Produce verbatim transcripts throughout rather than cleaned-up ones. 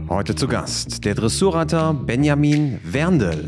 Heute zu Gast der Dressurreiter Benjamin Werndl.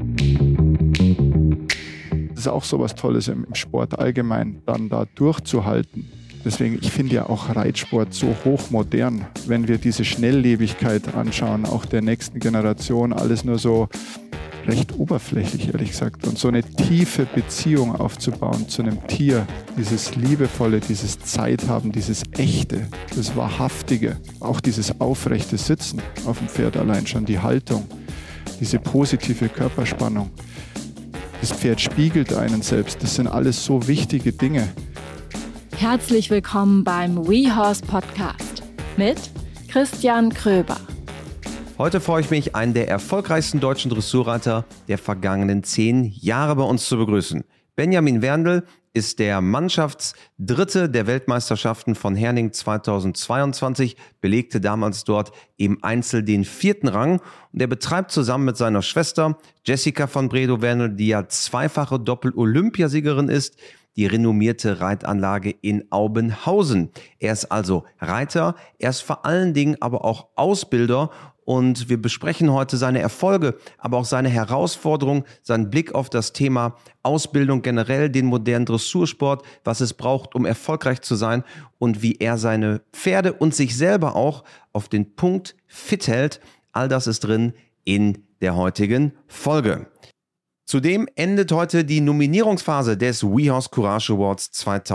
Das ist auch so was Tolles im Sport allgemein, dann da durchzuhalten. Deswegen, ich finde ja auch Reitsport so hochmodern, wenn wir diese Schnelllebigkeit anschauen, auch der nächsten Generation, alles nur so recht oberflächlich, ehrlich gesagt. Und so eine tiefe Beziehung aufzubauen zu einem Tier, dieses Liebevolle, dieses Zeithaben, dieses Echte, das Wahrhaftige, auch dieses aufrechte Sitzen auf dem Pferd allein schon, die Haltung, diese positive Körperspannung. Das Pferd spiegelt einen selbst, das sind alles so wichtige Dinge. Herzlich willkommen beim WeHorse Podcast mit Christian Kröber. Heute freue ich mich, einen der erfolgreichsten deutschen Dressurreiter der vergangenen zehn Jahre bei uns zu begrüßen. Benjamin Werndl ist der Mannschaftsdritte der Weltmeisterschaften von Herning zweitausendzweiundzwanzig, belegte damals dort im Einzel den vierten Rang und er betreibt zusammen mit seiner Schwester Jessica von Bredow-Werndl, die ja zweifache Doppel-Olympiasiegerin ist, die renommierte Reitanlage in Aubenhausen. Er ist also Reiter, er ist vor allen Dingen aber auch Ausbilder und wir besprechen heute seine Erfolge, aber auch seine Herausforderungen, seinen Blick auf das Thema Ausbildung generell, den modernen Dressursport, was es braucht, um erfolgreich zu sein und wie er seine Pferde und sich selber auch auf den Punkt fit hält. All das ist drin in der heutigen Folge. Zudem endet heute die Nominierungsphase des WeHorse Courage Awards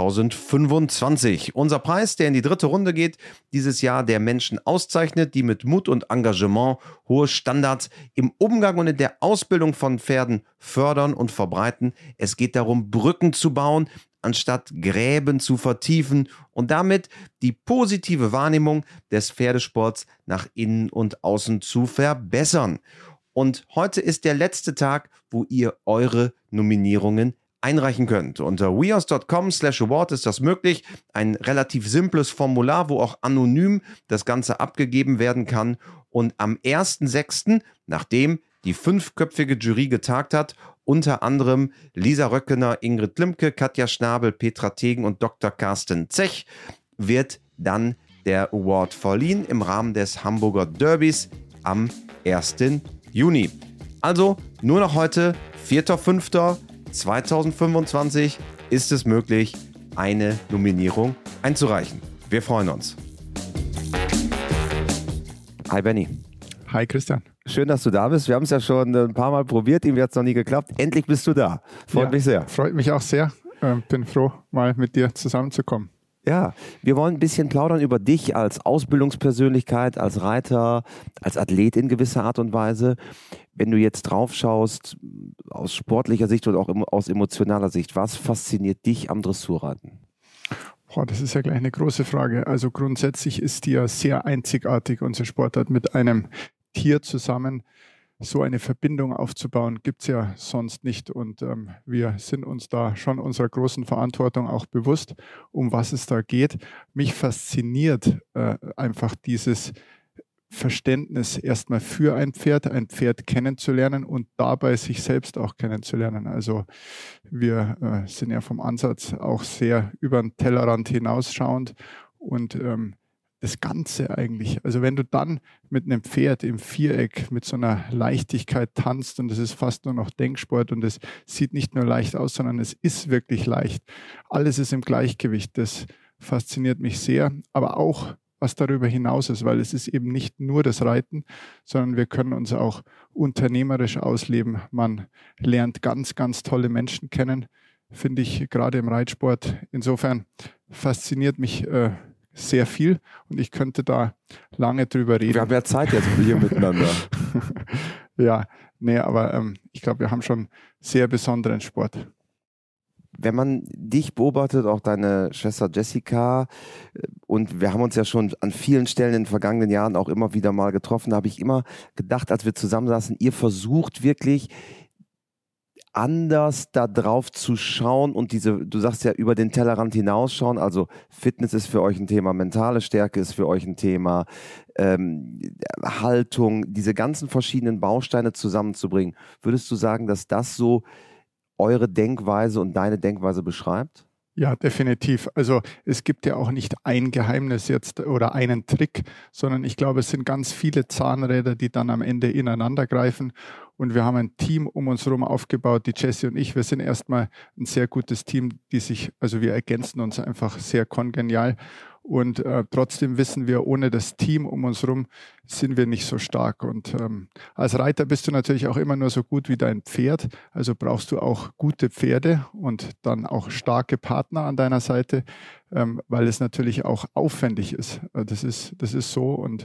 zweitausendfünfundzwanzig. Unser Preis, der in die dritte Runde geht, dieses Jahr der Menschen auszeichnet, die mit Mut und Engagement hohe Standards im Umgang und in der Ausbildung von Pferden fördern und verbreiten. Es geht darum, Brücken zu bauen, anstatt Gräben zu vertiefen und damit die positive Wahrnehmung des Pferdesports nach innen und außen zu verbessern. Und heute ist der letzte Tag, wo ihr eure Nominierungen einreichen könnt. Unter wehorse dot com slash award ist das möglich. Ein relativ simples Formular, wo auch anonym das Ganze abgegeben werden kann. Und am ersten sechsten, nachdem die fünfköpfige Jury getagt hat, unter anderem Lisa Röckener, Ingrid Limke, Katja Schnabel, Petra Tegen und Doktor Carsten Zech, wird dann der Award verliehen im Rahmen des Hamburger Derbys am ersten Juni. Also nur noch heute, vierter fünfter zweitausendfünfundzwanzig, ist es möglich, eine Nominierung einzureichen. Wir freuen uns. Hi Benny. Hi Christian. Schön, dass du da bist. Wir haben es ja schon ein paar Mal probiert, irgendwie hat es noch nie geklappt. Endlich bist du da. Freut ja, mich sehr. Freut mich auch sehr. Ähm, bin froh, mal mit dir zusammenzukommen. Ja, wir wollen ein bisschen plaudern über dich als Ausbildungspersönlichkeit, als Reiter, als Athlet in gewisser Art und Weise. Wenn du jetzt drauf schaust, aus sportlicher Sicht und auch aus emotionaler Sicht, was fasziniert dich am Dressurreiten? Boah, das ist ja gleich eine große Frage. Also grundsätzlich ist die ja sehr einzigartig, unsere Sportart, mit einem Tier zusammen. So eine Verbindung aufzubauen, gibt es ja sonst nicht. Und ähm, wir sind uns da schon unserer großen Verantwortung auch bewusst, um was es da geht. Mich fasziniert äh, einfach dieses Verständnis erstmal für ein Pferd, ein Pferd kennenzulernen und dabei sich selbst auch kennenzulernen. Also wir äh, sind ja vom Ansatz auch sehr über den Tellerrand hinausschauend und ähm, das Ganze eigentlich, also wenn du dann mit einem Pferd im Viereck mit so einer Leichtigkeit tanzt und das ist fast nur noch Denksport und es sieht nicht nur leicht aus, sondern es ist wirklich leicht. Alles ist im Gleichgewicht, das fasziniert mich sehr, aber auch was darüber hinaus ist, weil es ist eben nicht nur das Reiten, sondern wir können uns auch unternehmerisch ausleben. Man lernt ganz, ganz tolle Menschen kennen, finde ich gerade im Reitsport. Insofern fasziniert mich äh, sehr viel und ich könnte da lange drüber reden. Wir haben ja Zeit jetzt hier miteinander. Ja, nee, aber ähm, ich glaube, wir haben schon sehr besonderen Sport. Wenn man dich beobachtet, auch deine Schwester Jessica, und wir haben uns ja schon an vielen Stellen in den vergangenen Jahren auch immer wieder mal getroffen, da habe ich immer gedacht, als wir zusammensaßen, ihr versucht wirklich anders da drauf zu schauen und diese, du sagst ja, über den Tellerrand hinausschauen, also Fitness ist für euch ein Thema, mentale Stärke ist für euch ein Thema, ähm, Haltung, diese ganzen verschiedenen Bausteine zusammenzubringen. Würdest du sagen, dass das so eure Denkweise und deine Denkweise beschreibt? Ja, definitiv. Also es gibt ja auch nicht ein Geheimnis jetzt oder einen Trick, sondern ich glaube, es sind ganz viele Zahnräder, die dann am Ende ineinander greifen. Und wir haben ein Team um uns herum aufgebaut, die Jessie und ich. Wir sind erstmal ein sehr gutes Team, die sich, also wir ergänzen uns einfach sehr kongenial. Und äh, trotzdem wissen wir, ohne das Team um uns herum sind wir nicht so stark. Und ähm, als Reiter bist du natürlich auch immer nur so gut wie dein Pferd. Also brauchst du auch gute Pferde und dann auch starke Partner an deiner Seite, ähm, weil es natürlich auch aufwendig ist. Das ist, das ist so. Und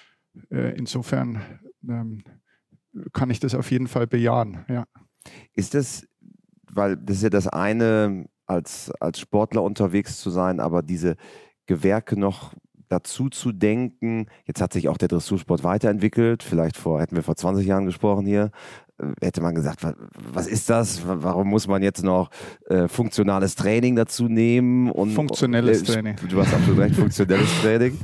äh, insofern ähm, kann ich das auf jeden Fall bejahen. Ja. Ist das, weil das ist ja das eine, als, als Sportler unterwegs zu sein, aber diese Gewerke noch dazu zu denken. Jetzt hat sich auch der Dressursport weiterentwickelt. Vielleicht vor, hätten wir vor zwanzig Jahren gesprochen hier, hätte man gesagt, was, was ist das? Warum muss man jetzt noch äh, funktionales Training dazu nehmen? Und, funktionelles äh, Training. Du hast absolut recht, funktionelles Training.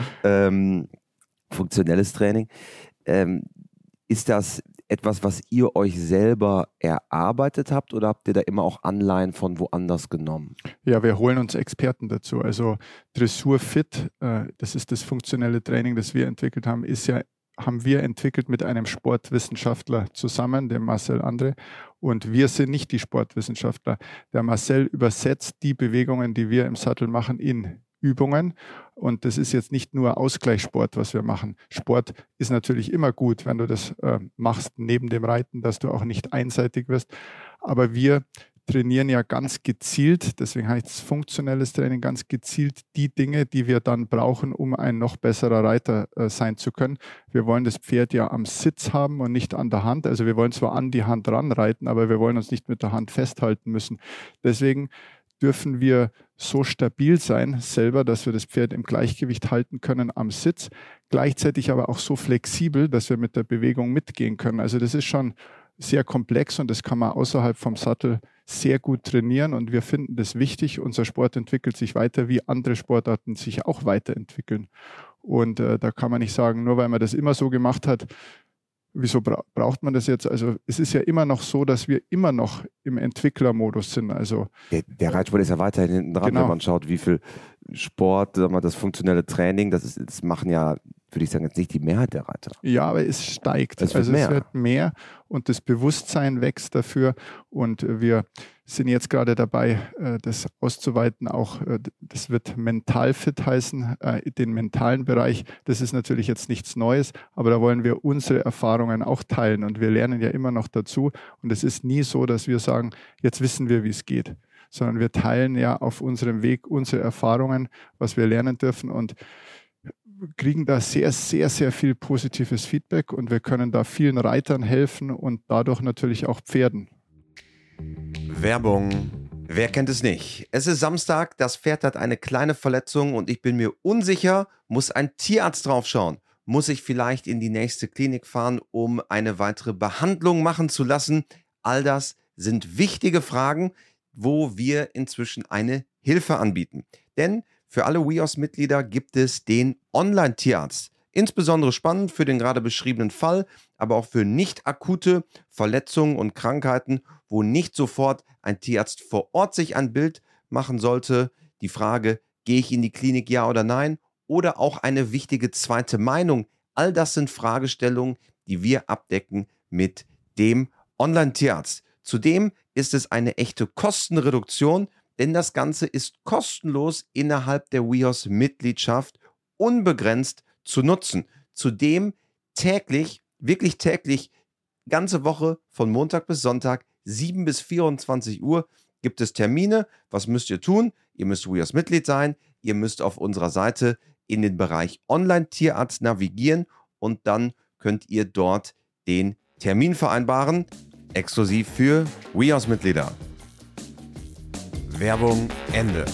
ähm, funktionelles Training. Ähm, ist das etwas, was ihr euch selber erarbeitet habt oder habt ihr da immer auch Anleihen von woanders genommen? Ja, wir holen uns Experten dazu. Also Dressur Fit, äh, das ist das funktionelle Training, das wir entwickelt haben, ist ja, haben wir entwickelt mit einem Sportwissenschaftler zusammen, dem Marcel Andre. Und wir sind nicht die Sportwissenschaftler. Der Marcel übersetzt die Bewegungen, die wir im Sattel machen, in Übungen. Und das ist jetzt nicht nur Ausgleichssport, was wir machen. Sport ist natürlich immer gut, wenn du das äh, machst neben dem Reiten, dass du auch nicht einseitig wirst. Aber wir trainieren ja ganz gezielt, deswegen heißt es funktionelles Training, ganz gezielt die Dinge, die wir dann brauchen, um ein noch besserer Reiter äh, sein zu können. Wir wollen das Pferd ja am Sitz haben und nicht an der Hand. Also wir wollen zwar an die Hand ranreiten, aber wir wollen uns nicht mit der Hand festhalten müssen. Deswegen dürfen wir so stabil sein selber, dass wir das Pferd im Gleichgewicht halten können am Sitz, gleichzeitig aber auch so flexibel, dass wir mit der Bewegung mitgehen können. Also das ist schon sehr komplex und das kann man außerhalb vom Sattel sehr gut trainieren und wir finden das wichtig. Unser Sport entwickelt sich weiter, wie andere Sportarten sich auch weiterentwickeln. Und äh, da kann man nicht sagen, nur weil man das immer so gemacht hat, wieso bra- braucht man das jetzt? Also es ist ja immer noch so, dass wir immer noch im Entwicklermodus sind. Also Der, der Reitsport ist ja weiterhin hinten dran, Genau. wenn man schaut, wie viel Sport, sagen wir, das funktionelle Training, das, ist, das machen ja, würde ich sagen, jetzt nicht die Mehrheit der Reiter. ja, aber es steigt. Es wird also mehr. es wird mehr und das Bewusstsein wächst dafür. Und wir sind jetzt gerade dabei, äh, das auszuweiten. Auch äh, das wird Mentalfit heißen, äh, den mentalen Bereich. Das ist natürlich jetzt nichts Neues, aber da wollen wir unsere Erfahrungen auch teilen. Und wir lernen ja immer noch dazu. Und es ist nie so, dass wir sagen, jetzt wissen wir, wie es geht, sondern wir teilen ja auf unserem Weg unsere Erfahrungen, was wir lernen dürfen und kriegen da sehr, sehr, sehr viel positives Feedback und wir können da vielen Reitern helfen und dadurch natürlich auch Pferden. Werbung. Wer kennt es nicht? Es ist Samstag, das Pferd hat eine kleine Verletzung und ich bin mir unsicher, muss ein Tierarzt draufschauen? Muss ich vielleicht in die nächste Klinik fahren, um eine weitere Behandlung machen zu lassen? All das sind wichtige Fragen, wo wir inzwischen eine Hilfe anbieten. Denn für alle W I O S-Mitglieder gibt es den Online-Tierarzt. Insbesondere spannend für den gerade beschriebenen Fall, aber auch für nicht akute Verletzungen und Krankheiten, wo nicht sofort ein Tierarzt vor Ort sich ein Bild machen sollte. Die Frage, gehe ich in die Klinik, ja oder nein? Oder auch eine wichtige zweite Meinung. All das sind Fragestellungen, die wir abdecken mit dem Online-Tierarzt. Zudem ist es eine echte Kostenreduktion, denn das Ganze ist kostenlos innerhalb der W I O S-Mitgliedschaft unbegrenzt zu nutzen. Zudem täglich, wirklich täglich, ganze Woche von Montag bis Sonntag, sieben bis vierundzwanzig Uhr gibt es Termine. Was müsst ihr tun? Ihr müsst W I O S-Mitglied sein. Ihr müsst auf unserer Seite in den Bereich Online-Tierarzt navigieren und dann könnt ihr dort den Termin vereinbaren, exklusiv für W I O S-Mitglieder. Werbung Ende.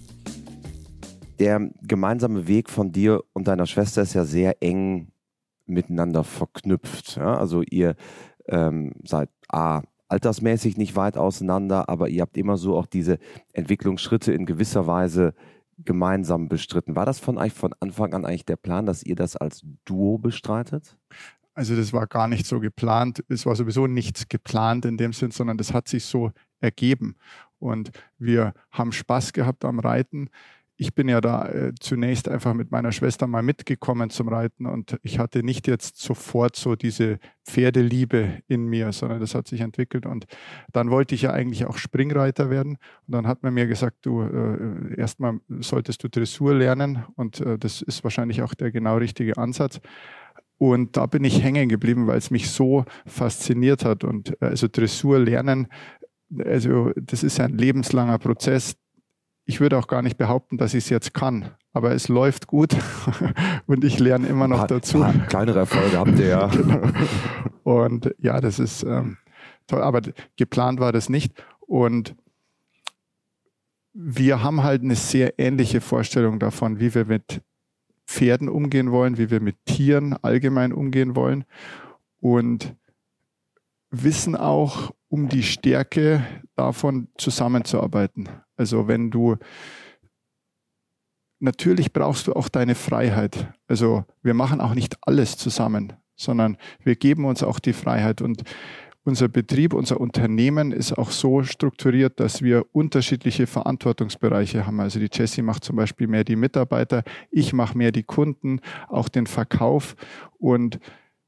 Der gemeinsame Weg von dir und deiner Schwester ist ja sehr eng miteinander verknüpft. Ja? Also ihr ähm, seid A, altersmäßig nicht weit auseinander, aber ihr habt immer so auch diese Entwicklungsschritte in gewisser Weise gemeinsam bestritten. War das von euch von Anfang an eigentlich der Plan, dass ihr das als Duo bestreitet? Also das war gar nicht so geplant. Es war sowieso nichts geplant in dem Sinn, sondern das hat sich so ergeben. Und wir haben Spaß gehabt am Reiten. Ich bin ja da äh, zunächst einfach mit meiner Schwester mal mitgekommen zum Reiten und ich hatte nicht jetzt sofort so diese Pferdeliebe in mir, sondern das hat sich entwickelt und dann wollte ich ja eigentlich auch Springreiter werden und dann hat man mir gesagt, du äh, erstmal solltest du Dressur lernen und äh, das ist wahrscheinlich auch der genau richtige Ansatz. Und da bin ich hängen geblieben, weil es mich so fasziniert hat und also Dressur lernen, also das ist ein lebenslanger Prozess. Ich würde auch gar nicht behaupten, dass ich es jetzt kann, aber es läuft gut und ich lerne immer noch dazu. Paar kleinere Erfolge habt ihr ja. Genau. Und ja, das ist ähm, toll, aber geplant war das nicht. Und wir haben halt eine sehr ähnliche Vorstellung davon, wie wir mit Pferden umgehen wollen, wie wir mit Tieren allgemein umgehen wollen und wissen auch um die Stärke davon zusammenzuarbeiten. Also wenn du, natürlich brauchst du auch deine Freiheit. Also wir machen auch nicht alles zusammen, sondern wir geben uns auch die Freiheit. Und unser Betrieb, unser Unternehmen ist auch so strukturiert, dass wir unterschiedliche Verantwortungsbereiche haben. Also die Jessie macht zum Beispiel mehr die Mitarbeiter, ich mache mehr die Kunden, auch den Verkauf und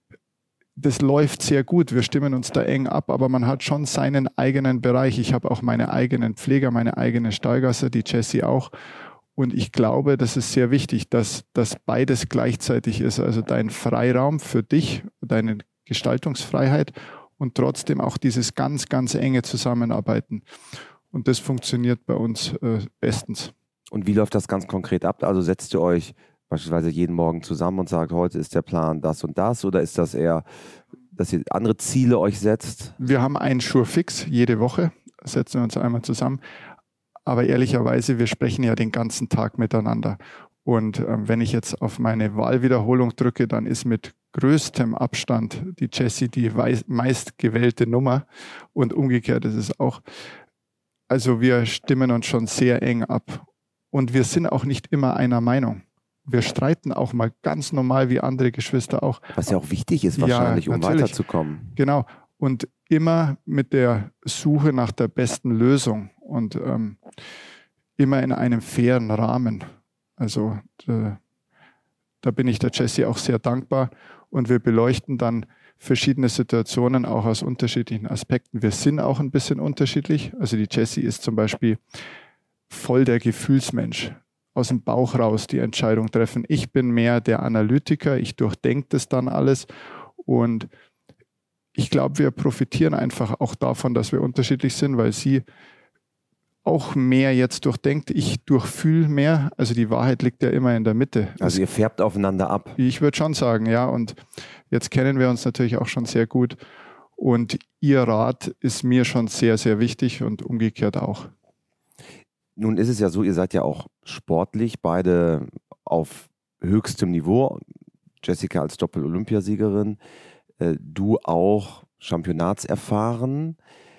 das läuft sehr gut. Wir stimmen uns da eng ab, aber man hat schon seinen eigenen Bereich. Ich habe auch meine eigenen Pfleger, meine eigene Stallgasse, die Jessie auch. Und ich glaube, das ist sehr wichtig, dass das beides gleichzeitig ist. Also dein Freiraum für dich, deine Gestaltungsfreiheit und trotzdem auch dieses ganz, ganz enge Zusammenarbeiten. Und das funktioniert bei uns äh, bestens. Und wie läuft das ganz konkret ab? Also setzt ihr euch beispielsweise jeden Morgen zusammen und sagt, heute ist der Plan das und das, oder ist das eher, dass ihr andere Ziele euch setzt? Wir haben einen Schurfix jede Woche, setzen wir uns einmal zusammen. Aber ehrlicherweise, wir sprechen ja den ganzen Tag miteinander. Und ähm, wenn ich jetzt auf meine Wahlwiederholung drücke, dann ist mit größtem Abstand die Jessie die meistgewählte Nummer. Und umgekehrt ist es auch. Also wir stimmen uns schon sehr eng ab. Und wir sind auch nicht immer einer Meinung. Wir streiten auch mal ganz normal wie andere Geschwister auch. Was ja auch wichtig ist wahrscheinlich, ja, um weiterzukommen. Genau. Und immer mit der Suche nach der besten Lösung und ähm, immer in einem fairen Rahmen. Also äh, da bin ich der Jessie auch sehr dankbar und wir beleuchten dann verschiedene Situationen auch aus unterschiedlichen Aspekten. Wir sind auch ein bisschen unterschiedlich. Also die Jessie ist zum Beispiel voll der Gefühlsmensch. Aus dem Bauch raus die Entscheidung treffen. Ich bin mehr der Analytiker, ich durchdenke das dann alles und ich glaube, wir profitieren einfach auch davon, dass wir unterschiedlich sind, weil sie auch mehr jetzt durchdenkt, ich durchfühle mehr, also die Wahrheit liegt ja immer in der Mitte. Also ihr färbt aufeinander ab. Ich würde schon sagen, ja, und jetzt kennen wir uns natürlich auch schon sehr gut und ihr Rat ist mir schon sehr, sehr wichtig und umgekehrt auch. Nun ist es ja so, ihr seid ja auch sportlich, beide auf höchstem Niveau. Jessica als Doppel-Olympiasiegerin, äh, du auch championatserfahren.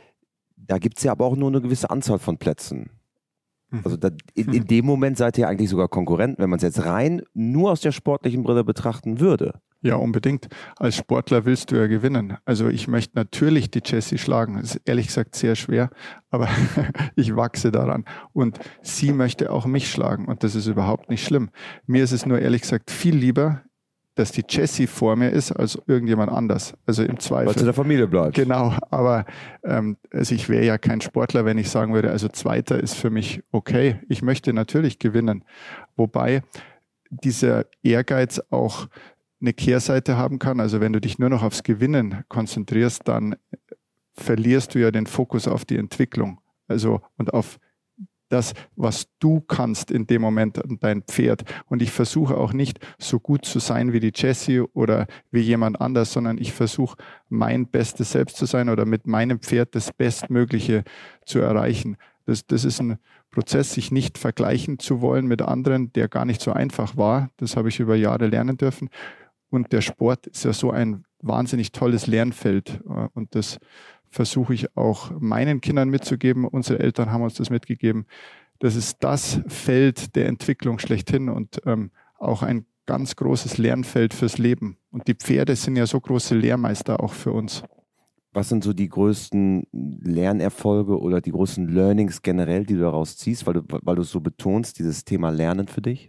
Da gibt es ja aber auch nur eine gewisse Anzahl von Plätzen. Also da, in, in dem Moment seid ihr eigentlich sogar Konkurrenten, wenn man es jetzt rein nur aus der sportlichen Brille betrachten würde. Ja, unbedingt. Als Sportler willst du ja gewinnen. Also ich möchte natürlich die Jessie schlagen. Das ist ehrlich gesagt sehr schwer, aber ich wachse daran. Und sie möchte auch mich schlagen und das ist überhaupt nicht schlimm. Mir ist es nur ehrlich gesagt viel lieber, dass die Jessie vor mir ist als irgendjemand anders. Also im Zweifel. Weil es in der Familie bleibt. Genau, aber ähm, also ich wäre ja kein Sportler, wenn ich sagen würde, also Zweiter ist für mich okay. Ich möchte natürlich gewinnen. Wobei dieser Ehrgeiz auch eine Kehrseite haben kann. Also wenn du dich nur noch aufs Gewinnen konzentrierst, dann verlierst du ja den Fokus auf die Entwicklung. Also und auf das, was du kannst in dem Moment an dein Pferd. Und ich versuche auch nicht so gut zu sein wie die Jessie oder wie jemand anders, sondern ich versuche mein bestes Selbst zu sein oder mit meinem Pferd das Bestmögliche zu erreichen. Das, das ist ein Prozess, sich nicht vergleichen zu wollen mit anderen, der gar nicht so einfach war. Das habe ich über Jahre lernen dürfen. Und der Sport ist ja so ein wahnsinnig tolles Lernfeld. Und das versuche ich auch meinen Kindern mitzugeben. Unsere Eltern haben uns das mitgegeben. Das ist das Feld der Entwicklung schlechthin und ähm, auch ein ganz großes Lernfeld fürs Leben. Und die Pferde sind ja so große Lehrmeister auch für uns. Was sind so die größten Lernerfolge oder die größten Learnings generell, die du daraus ziehst, weil du, weil du es so betonst, dieses Thema Lernen für dich?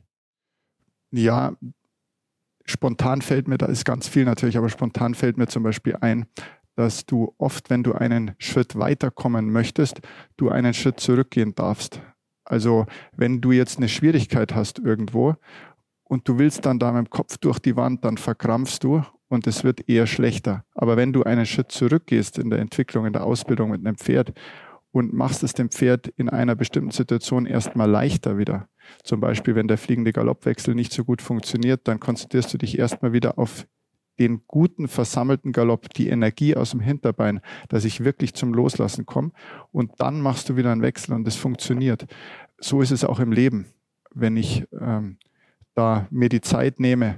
Ja, spontan fällt mir, da ist ganz viel natürlich, aber spontan fällt mir zum Beispiel ein, dass du oft, wenn du einen Schritt weiterkommen möchtest, du einen Schritt zurückgehen darfst. Also wenn du jetzt eine Schwierigkeit hast irgendwo und du willst dann da mit dem Kopf durch die Wand, dann verkrampfst du und es wird eher schlechter. Aber wenn du einen Schritt zurückgehst in der Entwicklung, in der Ausbildung mit einem Pferd und machst es dem Pferd in einer bestimmten Situation erstmal leichter wieder. Zum Beispiel, wenn der fliegende Galoppwechsel nicht so gut funktioniert, dann konzentrierst du dich erstmal wieder auf den guten, versammelten Galopp, die Energie aus dem Hinterbein, dass ich wirklich zum Loslassen komme und dann machst du wieder einen Wechsel und es funktioniert. So ist es auch im Leben. Wenn ich ähm, da mir die Zeit nehme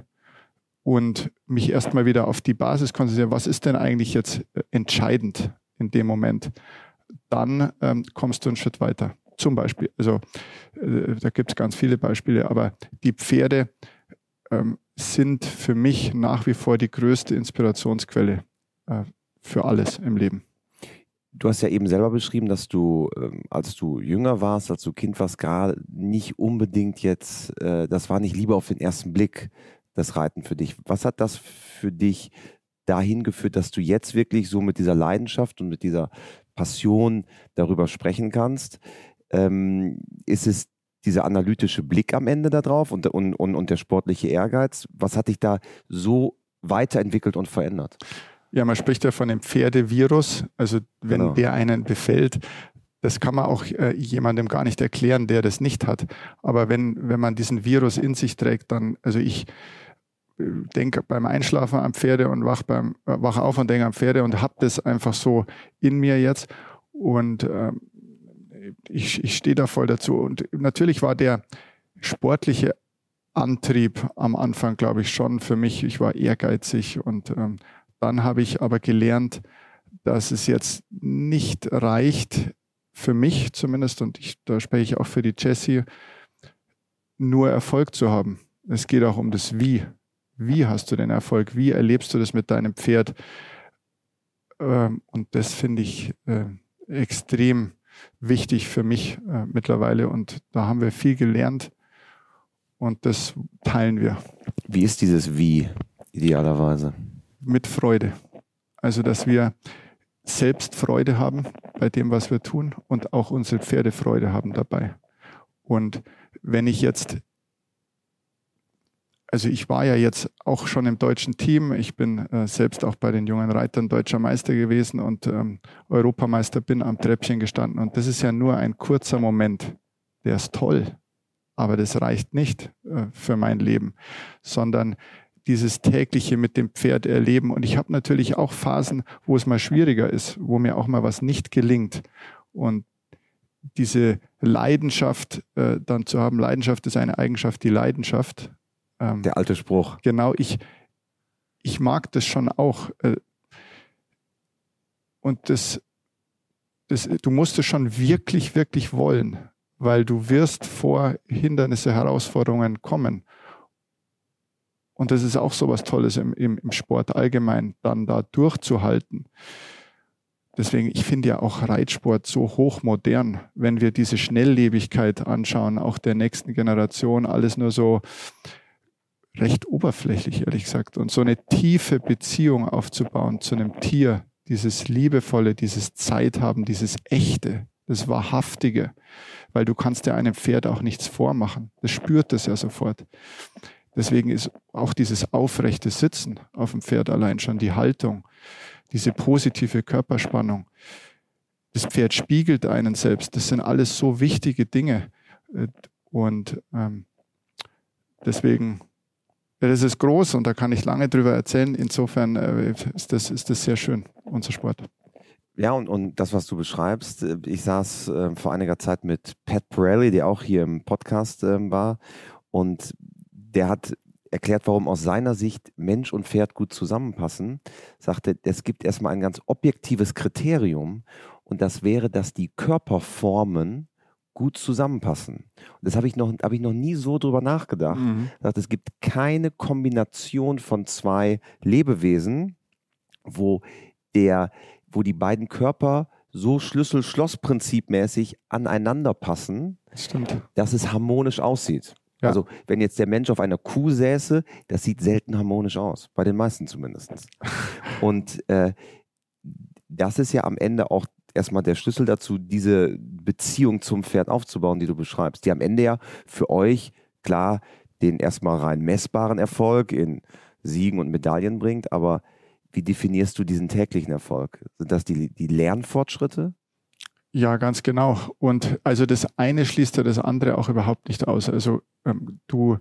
und mich erstmal wieder auf die Basis konzentriere, was ist denn eigentlich jetzt entscheidend in dem Moment, dann ähm, kommst du einen Schritt weiter. Zum Beispiel, also äh, da gibt es ganz viele Beispiele, aber die Pferde ähm, sind für mich nach wie vor die größte Inspirationsquelle äh, für alles im Leben. Du hast ja eben selber beschrieben, dass du, ähm, als du jünger warst, als du Kind warst, gerade nicht unbedingt jetzt, äh, das war nicht Liebe auf den ersten Blick, das Reiten für dich. Was hat das für dich dahin geführt, dass du jetzt wirklich so mit dieser Leidenschaft und mit dieser Passion darüber sprechen kannst? Ähm, ist es dieser analytische Blick am Ende da drauf und, und, und, und der sportliche Ehrgeiz? Was hat dich da so weiterentwickelt und verändert? Ja, man spricht ja von dem Pferdevirus. Also wenn Genau. der einen befällt, das kann man auch äh, jemandem gar nicht erklären, der das nicht hat. Aber wenn, wenn man diesen Virus in sich trägt, dann, also ich äh, denke beim Einschlafen am Pferde und wach, beim, äh, wach auf und denke am Pferde und habe das einfach so in mir jetzt. Und ähm, ich, ich stehe da voll dazu. Und natürlich war der sportliche Antrieb am Anfang, glaube ich, schon für mich. Ich war ehrgeizig und ähm, dann habe ich aber gelernt, dass es jetzt nicht reicht, für mich zumindest, und ich, da spreche ich auch für die Jessie, nur Erfolg zu haben. Es geht auch um das Wie. Wie hast du den Erfolg? Wie erlebst du das mit deinem Pferd? Ähm, und das finde ich äh, extrem wichtig für mich äh, mittlerweile. Und da haben wir viel gelernt und das teilen wir. Wie ist dieses Wie idealerweise? Mit Freude. Also, dass wir selbst Freude haben bei dem, was wir tun und auch unsere Pferde Freude haben dabei. Und wenn ich jetzt, also ich war ja jetzt auch schon im deutschen Team, ich bin äh, selbst auch bei den jungen Reitern deutscher Meister gewesen und ähm, Europameister, bin am Treppchen gestanden und das ist ja nur ein kurzer Moment, der ist toll, aber das reicht nicht äh, für mein Leben, sondern dieses tägliche mit dem Pferd erleben. Und ich habe natürlich auch Phasen, wo es mal schwieriger ist, wo mir auch mal was nicht gelingt. Und diese Leidenschaft äh, dann zu haben, Leidenschaft ist eine Eigenschaft, die Leidenschaft. Ähm, Der alte Spruch. Genau, ich, ich mag das schon auch. Äh, und das, das, du musst es schon wirklich, wirklich wollen, weil du wirst vor Hindernisse, Herausforderungen kommen. Und das ist auch so was Tolles im, im, im Sport allgemein, dann da durchzuhalten. Deswegen, ich finde ja auch Reitsport so hochmodern, wenn wir diese Schnelllebigkeit anschauen, auch der nächsten Generation, alles nur so recht oberflächlich, ehrlich gesagt. Und so eine tiefe Beziehung aufzubauen zu einem Tier, dieses Liebevolle, dieses Zeithaben, dieses Echte, das Wahrhaftige, weil du kannst ja einem Pferd auch nichts vormachen. Das spürt es ja sofort. Deswegen ist auch dieses aufrechte Sitzen auf dem Pferd allein schon die Haltung, diese positive Körperspannung. Das Pferd spiegelt einen selbst. Das sind alles so wichtige Dinge. Und ähm, deswegen, das ist groß und da kann ich lange drüber erzählen. Insofern äh, ist, das, ist das sehr schön, unser Sport. Ja, und, und das, was du beschreibst, ich saß äh, vor einiger Zeit mit Pat Pirelli, der auch hier im Podcast äh, war, und der hat erklärt, warum aus seiner Sicht Mensch und Pferd gut zusammenpassen. Sagte, es gibt erstmal ein ganz objektives Kriterium und das wäre, dass die Körperformen gut zusammenpassen. Und das habe ich noch, habe ich noch nie so drüber nachgedacht. Mhm. Sagte, es gibt keine Kombination von zwei Lebewesen, wo der wo die beiden Körper so Schlüssel-Schloss-Prinzipmäßig aneinander passen, Stimmt. dass es harmonisch aussieht. Ja. Also wenn jetzt der Mensch auf einer Kuh säße, das sieht selten harmonisch aus, bei den meisten zumindest. Und äh, das ist ja am Ende auch erstmal der Schlüssel dazu, diese Beziehung zum Pferd aufzubauen, die du beschreibst, die am Ende ja für euch klar den erstmal rein messbaren Erfolg in Siegen und Medaillen bringt, aber wie definierst du diesen täglichen Erfolg? Sind das die, die Lernfortschritte? Ja, ganz genau. Und also das eine schließt ja das andere auch überhaupt nicht aus. Also ähm, du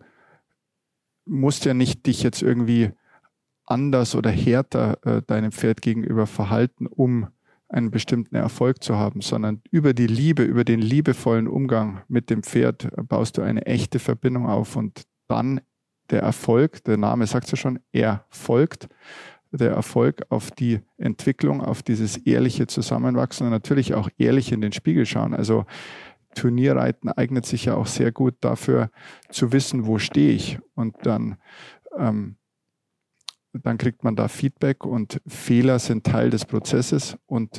musst ja nicht dich jetzt irgendwie anders oder härter äh, deinem Pferd gegenüber verhalten, um einen bestimmten Erfolg zu haben, sondern über die Liebe, über den liebevollen Umgang mit dem Pferd baust du eine echte Verbindung auf und dann der Erfolg, der Name sagt es ja schon, er folgt, der Erfolg auf die Entwicklung, auf dieses ehrliche Zusammenwachsen und natürlich auch ehrlich in den Spiegel schauen. Also Turnierreiten eignet sich ja auch sehr gut dafür, zu wissen, wo stehe ich. Und dann, ähm, dann kriegt man da Feedback und Fehler sind Teil des Prozesses und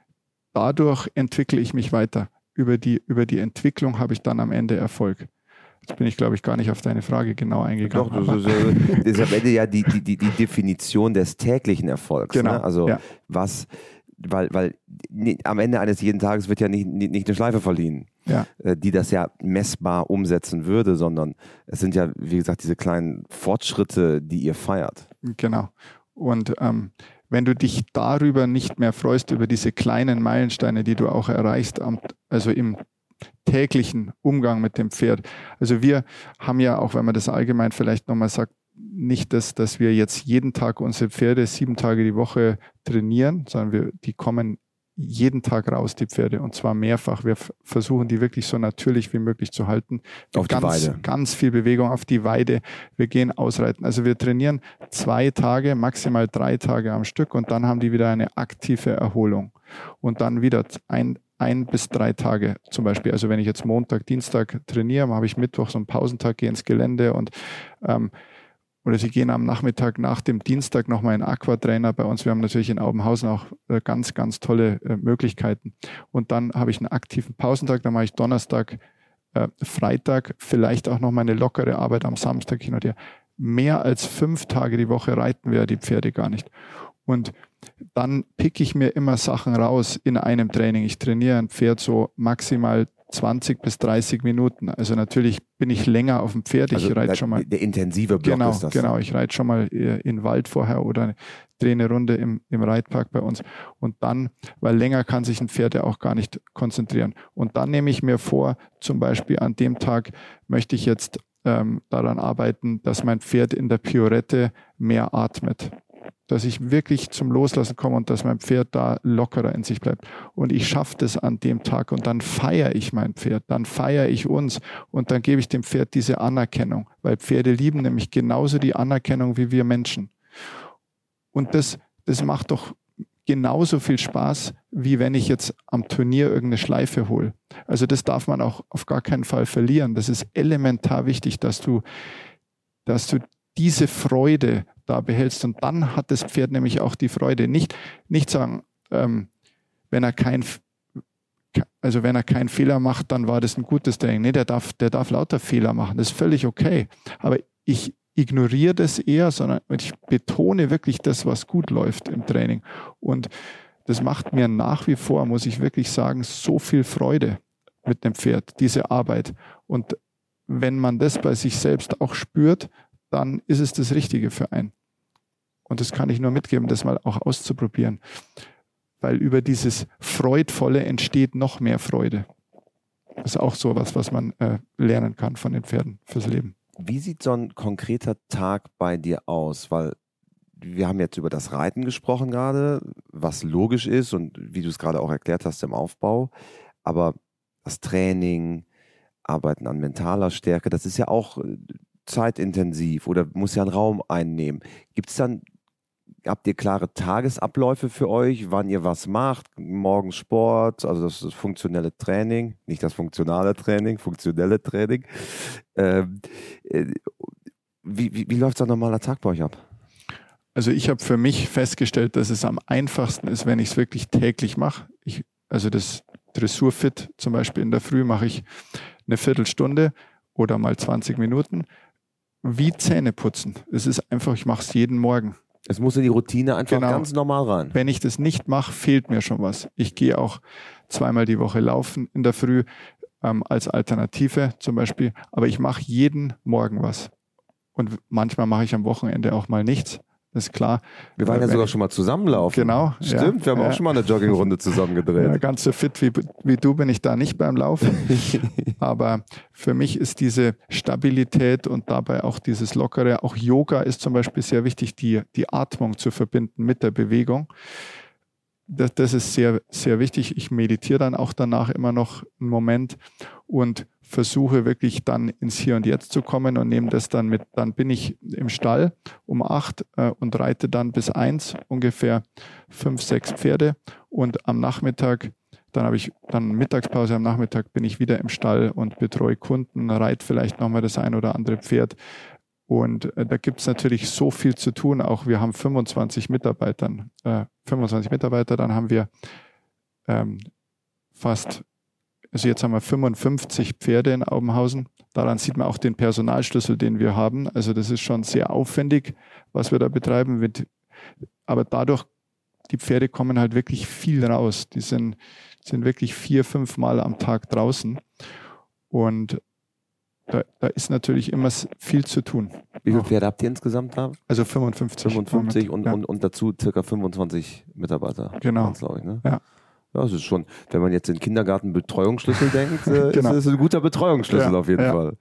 dadurch entwickle ich mich weiter. Über die, über die Entwicklung habe ich dann am Ende Erfolg. Jetzt bin ich, glaube ich, gar nicht auf deine Frage genau eingegangen. Doch, das ist, das ist am Ende ja die, die, die, die Definition des täglichen Erfolgs. Genau. Ne? Also ja. was, weil, weil nee, am Ende eines jeden Tages wird ja nicht, nicht, nicht eine Schleife verliehen, ja. äh, die das ja messbar umsetzen würde, sondern es sind ja, wie gesagt, diese kleinen Fortschritte, die ihr feiert. Genau. Und ähm, wenn du dich darüber nicht mehr freust, über diese kleinen Meilensteine, die du auch erreichst, also im täglichen Umgang mit dem Pferd. Also wir haben ja, auch wenn man das allgemein vielleicht nochmal sagt, nicht das, dass wir jetzt jeden Tag unsere Pferde sieben Tage die Woche trainieren, sondern wir, die kommen jeden Tag raus, die Pferde, und zwar mehrfach. Wir f- versuchen, die wirklich so natürlich wie möglich zu halten. Auf die ganz, Weide. Ganz viel Bewegung auf die Weide. Wir gehen ausreiten. Also wir trainieren zwei Tage, maximal drei Tage am Stück und dann haben die wieder eine aktive Erholung. Und dann wieder ein ein bis drei Tage zum Beispiel. Also wenn ich jetzt Montag, Dienstag trainiere, habe ich Mittwoch so einen Pausentag, gehe ins Gelände und ähm, oder sie gehen am Nachmittag nach dem Dienstag nochmal in Aquatrainer bei uns. Wir haben natürlich in Aubenhausen auch äh, ganz, ganz tolle äh, Möglichkeiten. Und dann habe ich einen aktiven Pausentag, dann mache ich Donnerstag, äh, Freitag, vielleicht auch noch mal eine lockere Arbeit am Samstag hin und her. Mehr als fünf Tage die Woche reiten wir die Pferde gar nicht. Und dann picke ich mir immer Sachen raus in einem Training. Ich trainiere ein Pferd so maximal zwanzig bis dreißig Minuten. Also natürlich bin ich länger auf dem Pferd. Ich also reite schon mal. Der intensive Block genau, ist das. Genau, ich reite schon mal in den Wald vorher oder drehe eine Runde im, im Reitpark bei uns. Und dann, weil länger kann sich ein Pferd ja auch gar nicht konzentrieren. Und dann nehme ich mir vor, zum Beispiel an dem Tag möchte ich jetzt ähm, daran arbeiten, dass mein Pferd in der Piorette mehr atmet. Dass ich wirklich zum Loslassen komme und dass mein Pferd da lockerer in sich bleibt. Und ich schaffe das an dem Tag und dann feiere ich mein Pferd, dann feiere ich uns und dann gebe ich dem Pferd diese Anerkennung, weil Pferde lieben nämlich genauso die Anerkennung wie wir Menschen. Und das, das macht doch genauso viel Spaß, wie wenn ich jetzt am Turnier irgendeine Schleife hole. Also das darf man auch auf gar keinen Fall verlieren. Das ist elementar wichtig, dass du, dass du diese Freude da behältst. Und dann hat das Pferd nämlich auch die Freude. Nicht, nicht sagen, ähm, wenn er kein, also wenn er keinen Fehler macht, dann war das ein gutes Training. Nee, der darf, der darf lauter Fehler machen. Das ist völlig okay. Aber ich ignoriere das eher, sondern ich betone wirklich das, was gut läuft im Training. Und das macht mir nach wie vor, muss ich wirklich sagen, so viel Freude mit dem Pferd, diese Arbeit. Und wenn man das bei sich selbst auch spürt, dann ist es das Richtige für einen. Und das kann ich nur mitgeben, das mal auch auszuprobieren. Weil über dieses Freudvolle entsteht noch mehr Freude. Das ist auch so was, was man äh, lernen kann von den Pferden fürs Leben. Wie sieht so ein konkreter Tag bei dir aus? Weil wir haben jetzt über das Reiten gesprochen gerade, was logisch ist und wie du es gerade auch erklärt hast im Aufbau. Aber das Training, Arbeiten an mentaler Stärke, das ist ja auch zeitintensiv oder muss ja einen Raum einnehmen. Gibt es dann, habt ihr klare Tagesabläufe für euch, wann ihr was macht? Morgens Sport, also das, das funktionelle Training, nicht das funktionale Training, funktionelle Training. Ähm, äh, wie wie, wie läuft so ein normaler Tag bei euch ab? Also ich habe für mich festgestellt, dass es am einfachsten ist, wenn ich es wirklich täglich mache. Ich, also das Dressurfit zum Beispiel in der Früh mache ich eine Viertelstunde oder mal zwanzig Minuten. Wie Zähne putzen. Es ist einfach, ich mache es jeden Morgen. Es muss in die Routine einfach Genau. ganz normal rein. Wenn ich das nicht mache, fehlt mir schon was. Ich gehe auch zweimal die Woche laufen in der Früh ähm, als Alternative zum Beispiel. Aber ich mache jeden Morgen was. Und manchmal mache ich am Wochenende auch mal nichts. Das ist klar. Wir waren ja sogar ich, schon mal zusammenlaufen. Genau. Stimmt, ja, wir haben ja. auch schon mal eine Joggingrunde zusammen gedreht. Ja, ganz so fit wie, wie du bin ich da nicht beim Laufen. Aber für mich ist diese Stabilität und dabei auch dieses Lockere, auch Yoga ist zum Beispiel sehr wichtig, die, die Atmung zu verbinden mit der Bewegung. Das, das ist sehr, sehr wichtig. Ich meditiere dann auch danach immer noch einen Moment und versuche wirklich dann ins Hier und Jetzt zu kommen und nehme das dann mit. Dann bin ich im Stall um acht äh, und reite dann bis eins ungefähr fünf, sechs Pferde und am Nachmittag, dann habe ich dann Mittagspause, am Nachmittag bin ich wieder im Stall und betreue Kunden, reite vielleicht nochmal das ein oder andere Pferd. Und äh, da gibt es natürlich so viel zu tun. Auch wir haben fünfundzwanzig Mitarbeitern, äh, fünfundzwanzig Mitarbeiter, dann haben wir ähm, fast, also jetzt haben wir fünfundfünfzig Pferde in Aubenhausen. Daran sieht man auch den Personalschlüssel, den wir haben. Also das ist schon sehr aufwendig, was wir da betreiben. Mit, aber dadurch, die Pferde kommen halt wirklich viel raus. Die sind, sind wirklich vier, fünf Mal am Tag draußen. Und Da, da ist natürlich immer viel zu tun. Wie viele Pferde habt ihr insgesamt da? Also fünfundfünfzig. fünfundfünfzig und, ja. und, und dazu circa fünfundzwanzig Mitarbeiter. Genau. glaube ich, ne? Ja. Ja, das ist schon, wenn man jetzt in Kindergarten-Betreuungsschlüssel denkt, äh, genau. ist es ein guter Betreuungsschlüssel ja, auf jeden ja. Fall.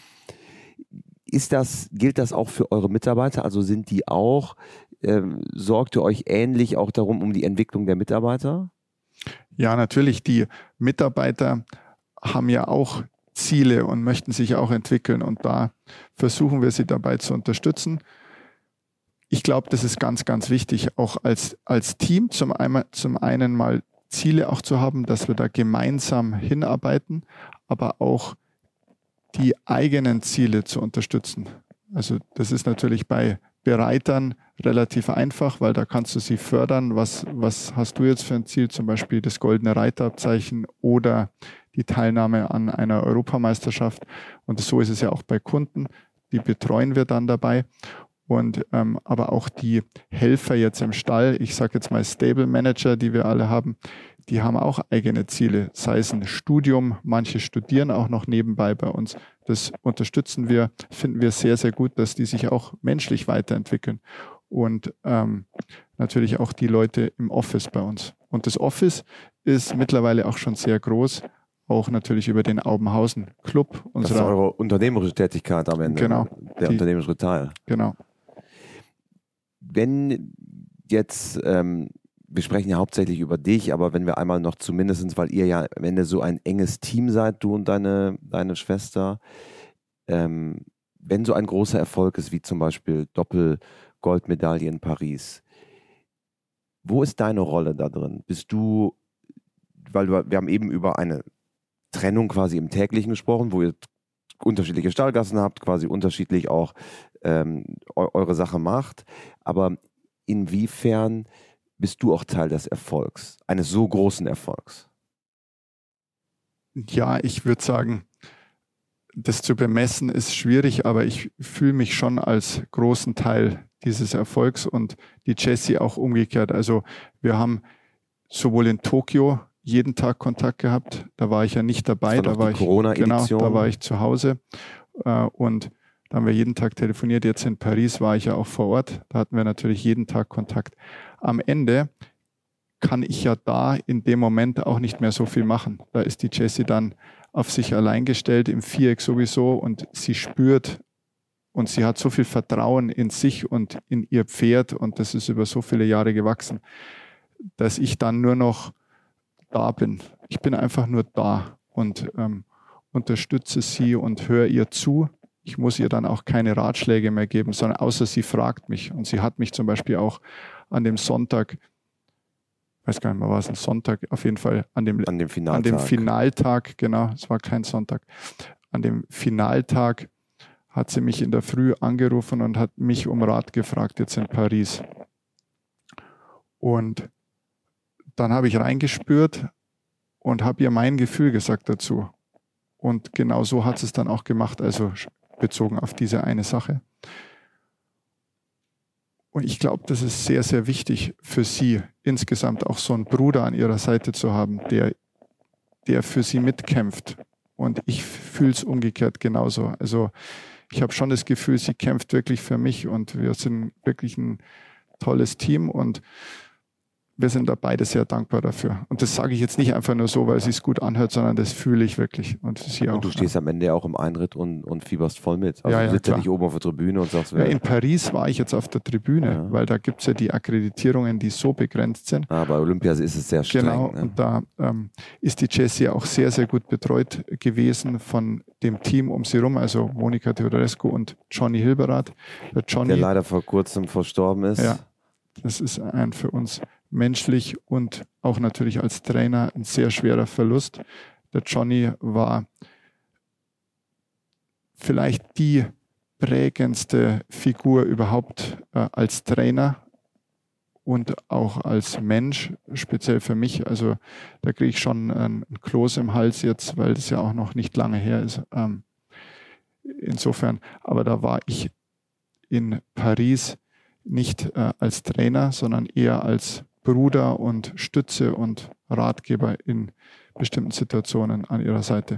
Ist das, gilt das auch für eure Mitarbeiter? Also sind die auch, ähm, sorgt ihr euch ähnlich auch darum, um die Entwicklung der Mitarbeiter? Ja, natürlich. Die Mitarbeiter haben ja auch Ziele und möchten sich auch entwickeln und da versuchen wir sie dabei zu unterstützen. Ich glaube, das ist ganz, ganz wichtig, auch als, als Team zum einen, zum einen mal Ziele auch zu haben, dass wir da gemeinsam hinarbeiten, aber auch die eigenen Ziele zu unterstützen. Also das ist natürlich bei Bereitern relativ einfach, weil da kannst du sie fördern. Was, was hast du jetzt für ein Ziel? Zum Beispiel das goldene Reiterabzeichen oder die Teilnahme an einer Europameisterschaft. Und so ist es ja auch bei Kunden. Die betreuen wir dann dabei. Und ähm, aber auch die Helfer jetzt im Stall, ich sage jetzt mal Stable Manager, die wir alle haben, die haben auch eigene Ziele, sei es ein Studium, manche studieren auch noch nebenbei bei uns. Das unterstützen wir, finden wir sehr, sehr gut, dass die sich auch menschlich weiterentwickeln. Und ähm, natürlich auch die Leute im Office bei uns. Und das Office ist mittlerweile auch schon sehr groß, auch natürlich über den Aubenhausen Club. Das ist eure unternehmerische Tätigkeit am Ende, genau, der die, unternehmerische Teil. Genau. Wenn jetzt, ähm, wir sprechen ja hauptsächlich über dich, aber wenn wir einmal noch zumindest, weil ihr ja am Ende so ein enges Team seid, du und deine, deine Schwester, ähm, wenn so ein großer Erfolg ist, wie zum Beispiel Doppel-Goldmedaille in Paris, wo ist deine Rolle da drin? Bist du, weil du, wir haben eben über eine Trennung quasi im Täglichen gesprochen, wo ihr unterschiedliche Stallgassen habt, quasi unterschiedlich auch ähm, eu- eure Sache macht, aber inwiefern bist du auch Teil des Erfolgs, eines so großen Erfolgs? Ja, ich würde sagen, das zu bemessen ist schwierig, aber ich fühle mich schon als großen Teil dieses Erfolgs und die Jessie auch umgekehrt. Also wir haben sowohl in Tokio jeden Tag Kontakt gehabt, da war ich ja nicht dabei, das war da war ich Corona-Edition. Genau, da war ich zu Hause äh, und da haben wir jeden Tag telefoniert. Jetzt in Paris war ich ja auch vor Ort, da hatten wir natürlich jeden Tag Kontakt. Am Ende kann ich ja da in dem Moment auch nicht mehr so viel machen. Da ist die Jessie dann auf sich allein gestellt, im Viereck sowieso, und sie spürt und sie hat so viel Vertrauen in sich und in ihr Pferd und das ist über so viele Jahre gewachsen, dass ich dann nur noch da bin. Ich bin einfach nur da und ähm, unterstütze sie und höre ihr zu. Ich muss ihr dann auch keine Ratschläge mehr geben, sondern außer sie fragt mich. Und sie hat mich zum Beispiel auch an dem Sonntag, ich weiß gar nicht mehr, war es ein Sonntag, auf jeden Fall an dem, An dem Finaltag. an dem Finaltag, genau, es war kein Sonntag, an dem Finaltag hat sie mich in der Früh angerufen und hat mich um Rat gefragt, jetzt in Paris. Und dann habe ich reingespürt und habe ihr mein Gefühl gesagt dazu. Und genau so hat sie es dann auch gemacht, also bezogen auf diese eine Sache. Und ich glaube, das ist sehr, sehr wichtig für sie, insgesamt auch so einen Bruder an ihrer Seite zu haben, der, der für sie mitkämpft. Und ich fühle es umgekehrt genauso. Also ich habe schon das Gefühl, sie kämpft wirklich für mich und wir sind wirklich ein tolles Team und wir sind da beide sehr dankbar dafür. Und das sage ich jetzt nicht einfach nur so, weil es sich gut anhört, sondern das fühle ich wirklich. Und, sie auch, und du stehst ja. am Ende auch im Einritt und, und fieberst voll mit. Also ja, ja, du sitzt klar. ja nicht oben auf der Tribüne und sagst... Ja, in Paris war ich jetzt auf der Tribüne, ja. weil da gibt es ja die Akkreditierungen, die so begrenzt sind. Ah, bei Olympia ist es sehr streng. Genau, ne? und da ähm, ist die Jessie auch sehr, sehr gut betreut gewesen von dem Team um sie rum, also Monika Theodorescu und Johnny Hilberath. Der, Johnny, der leider vor kurzem verstorben ist. Ja, das ist ein für uns menschlich und auch natürlich als Trainer ein sehr schwerer Verlust. Der Johnny war vielleicht die prägendste Figur überhaupt äh, als Trainer und auch als Mensch, speziell für mich. Also da kriege ich schon ein, ein Kloß im Hals jetzt, weil das ja auch noch nicht lange her ist. Ähm, insofern, aber da war ich in Paris nicht äh, als Trainer, sondern eher als Bruder und Stütze und Ratgeber in bestimmten Situationen an ihrer Seite.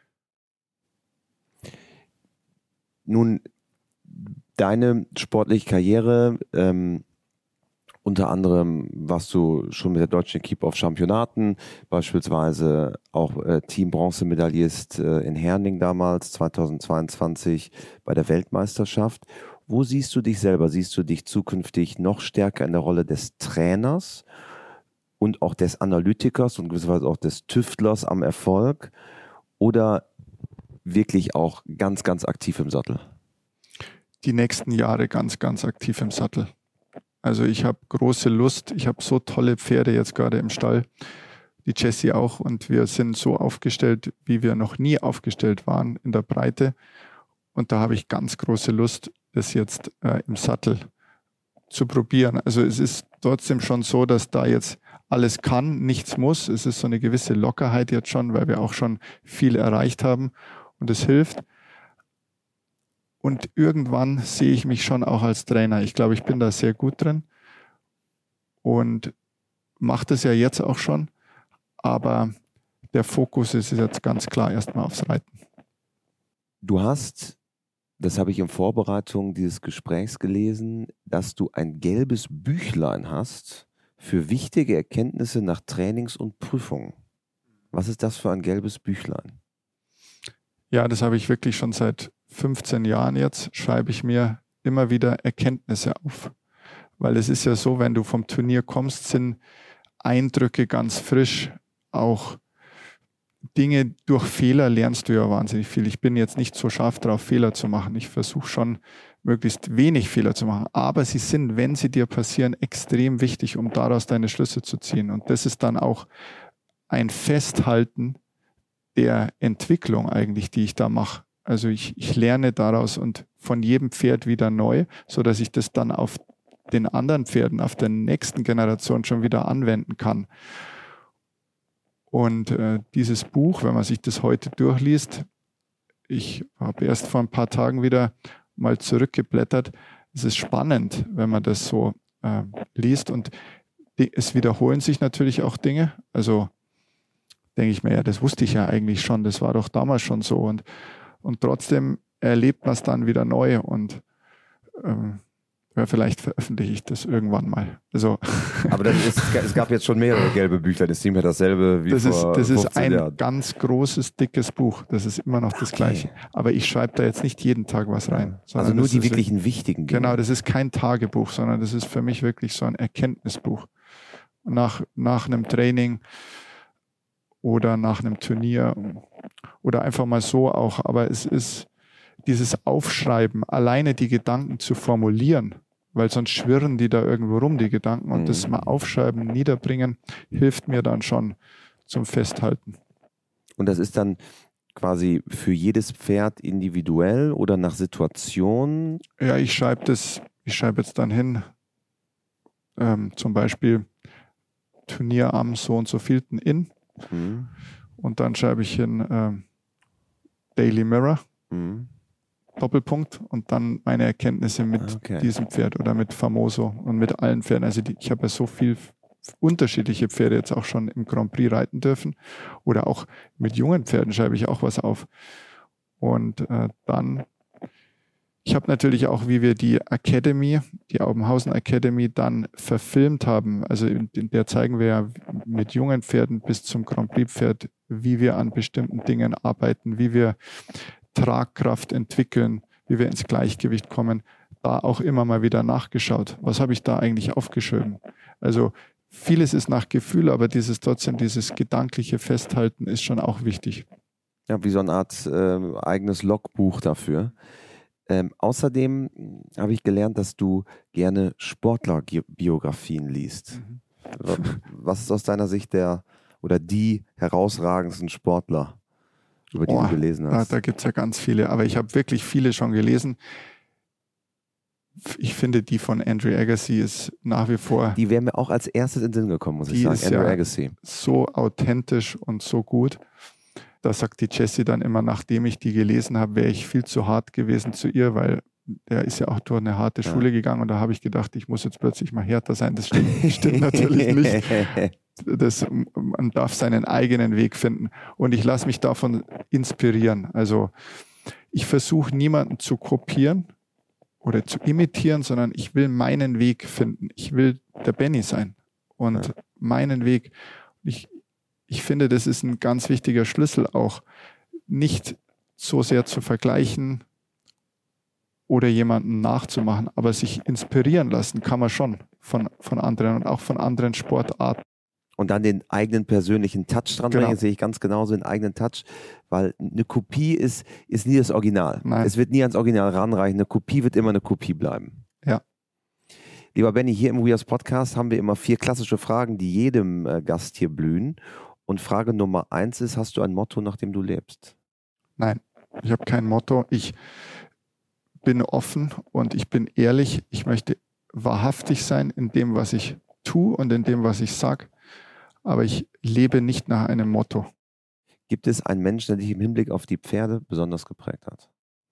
Nun, deine sportliche Karriere, ähm, unter anderem warst du schon mit der deutschen Equipe auf Championaten, beispielsweise auch äh, Team-Bronzemedaillist äh, in Herning damals, zweitausendzweiundzwanzig bei der Weltmeisterschaft. Wo siehst du dich selber? Siehst du dich zukünftig noch stärker in der Rolle des Trainers und auch des Analytikers und gewisserweise auch des Tüftlers am Erfolg oder wirklich auch ganz, ganz aktiv im Sattel? Die nächsten Jahre ganz, ganz aktiv im Sattel. Also ich habe große Lust. Ich habe so tolle Pferde jetzt gerade im Stall. Die Jessie auch. Und wir sind so aufgestellt, wie wir noch nie aufgestellt waren in der Breite. Und da habe ich ganz große Lust, das jetzt äh, im Sattel zu probieren. Also es ist trotzdem schon so, dass da jetzt alles kann, nichts muss. Es ist so eine gewisse Lockerheit jetzt schon, weil wir auch schon viel erreicht haben und es hilft. Und irgendwann sehe ich mich schon auch als Trainer. Ich glaube, ich bin da sehr gut drin und mache das ja jetzt auch schon. Aber der Fokus ist jetzt ganz klar erstmal aufs Reiten. Du hast, das habe ich in Vorbereitung dieses Gesprächs gelesen, dass du ein gelbes Büchlein hast für wichtige Erkenntnisse nach Trainings und Prüfungen. Was ist das für ein gelbes Büchlein? Ja, das habe ich wirklich schon seit fünfzehn Jahren jetzt, schreibe ich mir immer wieder Erkenntnisse auf. Weil es ist ja so, wenn du vom Turnier kommst, sind Eindrücke ganz frisch, auch Dinge durch Fehler lernst du ja wahnsinnig viel. Ich bin jetzt nicht so scharf drauf, Fehler zu machen. Ich versuche schon, möglichst wenig Fehler zu machen. Aber sie sind, wenn sie dir passieren, extrem wichtig, um daraus deine Schlüsse zu ziehen. Und das ist dann auch ein Festhalten der Entwicklung eigentlich, die ich da mache. Also ich, ich lerne daraus und von jedem Pferd wieder neu, sodass ich das dann auf den anderen Pferden, auf der nächsten Generation schon wieder anwenden kann. Und äh, dieses Buch, wenn man sich das heute durchliest, ich habe erst vor ein paar Tagen wieder mal zurückgeblättert, es ist spannend, wenn man das so äh, liest und die, es wiederholen sich natürlich auch Dinge. Also denke ich mir, ja, das wusste ich ja eigentlich schon, das war doch damals schon so und, und trotzdem erlebt man es dann wieder neu und ähm, ja, vielleicht veröffentliche ich das irgendwann mal. Also, aber das ist, es gab jetzt schon mehrere gelbe Bücher, das ist nicht mehr dasselbe wie das vor ist, Das ist ein Jahren. Ganz großes, dickes Buch. Das ist immer noch das okay. Gleiche. Aber ich schreibe da jetzt nicht jeden Tag was rein. Also nur die wirklichen ein, wichtigen Dinge. Genau, das ist kein Tagebuch, sondern das ist für mich wirklich so ein Erkenntnisbuch. Nach, nach einem Training oder nach einem Turnier oder einfach mal so auch. Aber es ist dieses Aufschreiben, alleine die Gedanken zu formulieren, weil sonst schwirren die da irgendwo rum, die Gedanken. Und mhm. das mal aufschreiben, niederbringen, hilft mir dann schon zum Festhalten. Und das ist dann quasi für jedes Pferd individuell oder nach Situation? Ja, ich schreibe das, ich schreibe jetzt dann hin, ähm, zum Beispiel Turnier am so und so vielten in. Mhm. Und dann schreibe ich hin ähm, Daily Mirror, mhm. Doppelpunkt und dann meine Erkenntnisse mit okay. diesem Pferd oder mit Famoso und mit allen Pferden. Also die, ich habe ja so viel unterschiedliche Pferde jetzt auch schon im Grand Prix reiten dürfen oder auch mit jungen Pferden schreibe ich auch was auf. Und äh, dann, ich habe natürlich auch, wie wir die Academy, die Aubenhausen Academy dann verfilmt haben, also in, in der zeigen wir ja mit jungen Pferden bis zum Grand Prix Pferd, wie wir an bestimmten Dingen arbeiten, wie wir Tragkraft entwickeln, wie wir ins Gleichgewicht kommen, da auch immer mal wieder nachgeschaut. Was habe ich da eigentlich aufgeschrieben? Also vieles ist nach Gefühl, aber dieses trotzdem, dieses gedankliche Festhalten ist schon auch wichtig. Ja, wie so eine Art äh, eigenes Logbuch dafür. Ähm, außerdem habe ich gelernt, dass du gerne Sportlerbiografien liest. Mhm. Was ist aus deiner Sicht der oder die herausragendsten Sportler, über die oh, du gelesen hast? Da, da gibt es ja ganz viele, aber ich habe wirklich viele schon gelesen. Ich finde, die von Andrew Agassi ist nach wie vor... Die wäre mir auch als erstes in den Sinn gekommen, muss ich sagen. Andrew ja Agassi. So authentisch und so gut. Da sagt die Jessie dann immer, nachdem ich die gelesen habe, wäre ich viel zu hart gewesen zu ihr, weil der ist ja auch durch eine harte ja. Schule gegangen und da habe ich gedacht, ich muss jetzt plötzlich mal härter sein. Das stimmt, stimmt natürlich nicht. Das, man darf seinen eigenen Weg finden und ich lasse mich davon inspirieren. Also ich versuche niemanden zu kopieren oder zu imitieren, sondern ich will meinen Weg finden. Ich will der Benny sein und ja. meinen Weg. Ich, ich finde, das ist ein ganz wichtiger Schlüssel auch, nicht so sehr zu vergleichen oder jemanden nachzumachen, aber sich inspirieren lassen kann man schon von, von anderen und auch von anderen Sportarten. Und dann den eigenen persönlichen Touch dran bringen, genau. sehe ich ganz genauso, den eigenen Touch, weil eine Kopie ist, ist nie das Original. Nein. Es wird nie ans Original ranreichen. Eine Kopie wird immer eine Kopie bleiben. Ja. Lieber Benny, hier im We Horse Podcast haben wir immer vier klassische Fragen, die jedem äh, Gast hier blühen. Und Frage Nummer eins ist, hast du ein Motto, nach dem du lebst? Nein, ich habe kein Motto. Ich bin offen und ich bin ehrlich. Ich möchte wahrhaftig sein in dem, was ich tue und in dem, was ich sage. Aber ich lebe nicht nach einem Motto. Gibt es einen Menschen, der dich im Hinblick auf die Pferde besonders geprägt hat?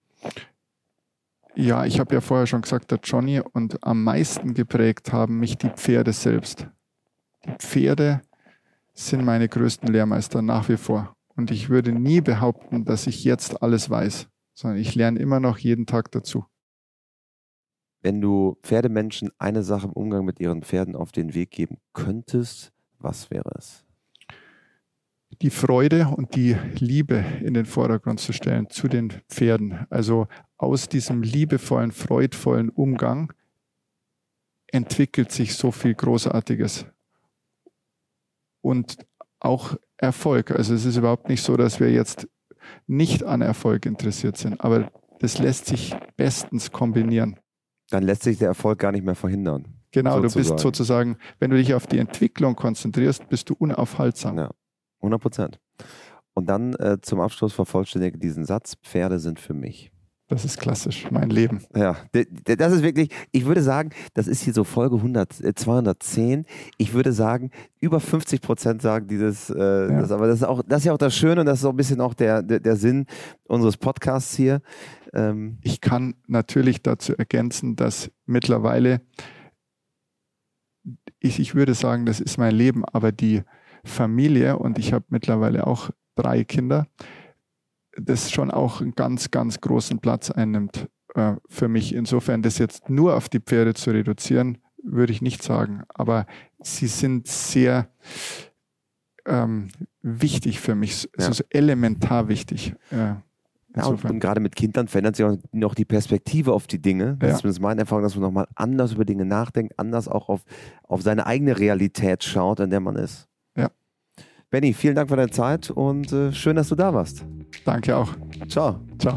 Ja, ich habe ja vorher schon gesagt, der Johnny, und am meisten geprägt haben mich die Pferde selbst. Die Pferde sind meine größten Lehrmeister nach wie vor. Und ich würde nie behaupten, dass ich jetzt alles weiß, sondern ich lerne immer noch jeden Tag dazu. Wenn du Pferdemenschen eine Sache im Umgang mit ihren Pferden auf den Weg geben könntest, was wäre es? Die Freude und die Liebe in den Vordergrund zu stellen zu den Pferden. Also aus diesem liebevollen, freudvollen Umgang entwickelt sich so viel Großartiges. Und auch Erfolg. Also es ist überhaupt nicht so, dass wir jetzt nicht an Erfolg interessiert sind, aber das lässt sich bestens kombinieren. Dann lässt sich der Erfolg gar nicht mehr verhindern. Genau, sozusagen. Du bist sozusagen, wenn du dich auf die Entwicklung konzentrierst, bist du unaufhaltsam. Ja, hundert Prozent. Und dann äh, zum Abschluss vervollständige diesen Satz, Pferde sind für mich. Das ist klassisch, mein Leben. Ja, das ist wirklich, ich würde sagen, das ist hier so Folge hundert, zweihundertzehn. Ich würde sagen, über fünfzig Prozent sagen dieses, äh, ja. das, aber das ist, auch, das ist ja auch das Schöne und das ist auch ein bisschen auch der, der, der Sinn unseres Podcasts hier. Ähm ich kann natürlich dazu ergänzen, dass mittlerweile, ich, ich würde sagen, das ist mein Leben, aber die Familie, und ich habe mittlerweile auch drei Kinder, das schon auch einen ganz, ganz großen Platz einnimmt äh, für mich. Insofern, das jetzt nur auf die Pferde zu reduzieren, würde ich nicht sagen. Aber sie sind sehr ähm, wichtig für mich, ja. also elementar wichtig. Äh, ja, und, und gerade mit Kindern verändert sich auch noch die Perspektive auf die Dinge. Das ja. ist zumindest meine Erfahrung, dass man nochmal anders über Dinge nachdenkt, anders auch auf, auf seine eigene Realität schaut, in der man ist. Ja. Benny, vielen Dank für deine Zeit und äh, schön, dass du da warst. Danke auch. Ciao. Ciao.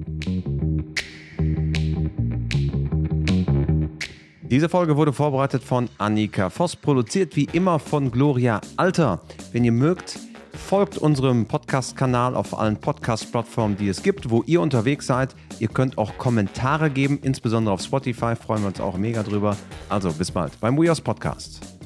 Diese Folge wurde vorbereitet von Annika Voss, produziert wie immer von Gloria Alter. Wenn ihr mögt, Folgt unserem Podcast-Kanal auf allen Podcast-Plattformen, die es gibt, wo ihr unterwegs seid. Ihr könnt auch Kommentare geben, insbesondere auf Spotify, freuen wir uns auch mega drüber. Also bis bald beim WeHorse Podcast.